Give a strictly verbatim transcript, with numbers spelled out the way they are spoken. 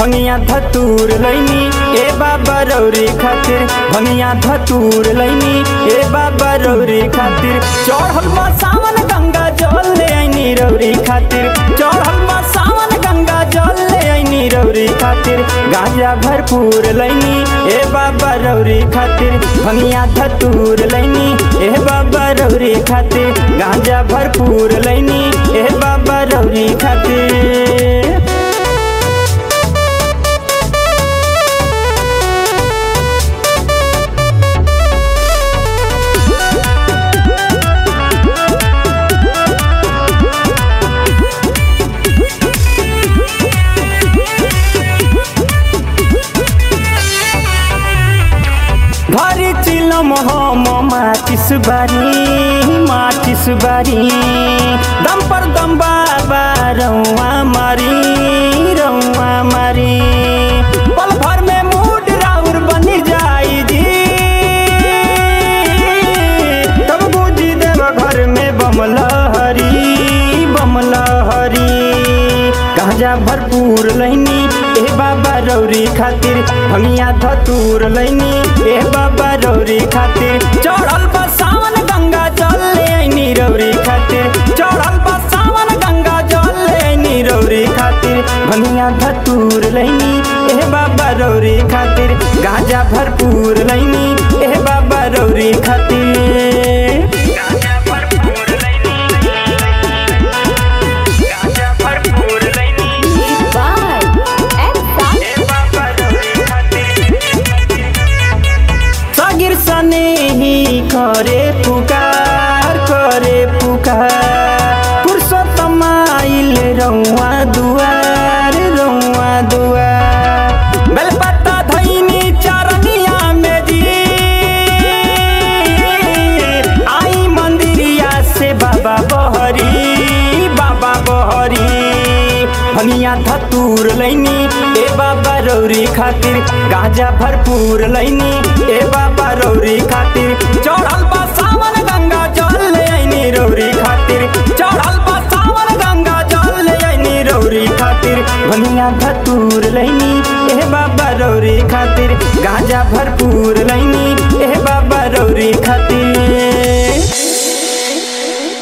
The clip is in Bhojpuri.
भंगिया धतूर लैनी ए बाबा रौरी खातिर। भंगिया धतूर लैनी ए बाबा रौरी खातिर। चढ़ल बा सावन गंगा जल ले आईनी रौरी खातिर। चढ़ल बा सावन गंगा जल ले आईनी रौरी खातिर। गांजा भरपूर लैनी ए बाबा रौरी खातिर। भंगिया धतूर लैनी ए बाबा रौरी खातिर। गांजा भरपूर लैनी ए बाबा रौरी खातिर। घरी चिलम हम माचिस बारी माचिस बारी। दम पर दम बाबा रौआ मारी रौआ मारी। पल भर में मूड राउर बनी जाई जी। तब बूझी देव घर में बमलहरी बमलहरी। गांजा भरपूर लैनी ए बाबा रौरी खातिर। भंगिया धतूर लैनी ए बाबा रौरी खातिर। चढ़ल बा सावन गंगा जल ले आईनी रौरी खातिर। चढ़ल बा सावन गंगा जल ले आईनी रौरी खातिर। भंगिया धतूर लैनी ए बाबा रौरी खातिर। गांजा भरपूर लैनी ए बाबा रौरी खातिर। करे पुकार करे पुकार। पुरुषोत्तम आइल रौआ दुआर रौआ दुआर। बेलपत्ता धैनी चरनिया में जी। आई मंदिरिया से बाबा बहरी बाबा बहरी। भंगिया धतूर लैनी ए बाबा रौरी खातिर। गांजा भरपूर लैनी ए बाबा रौरी खातिर। चढ़ल बा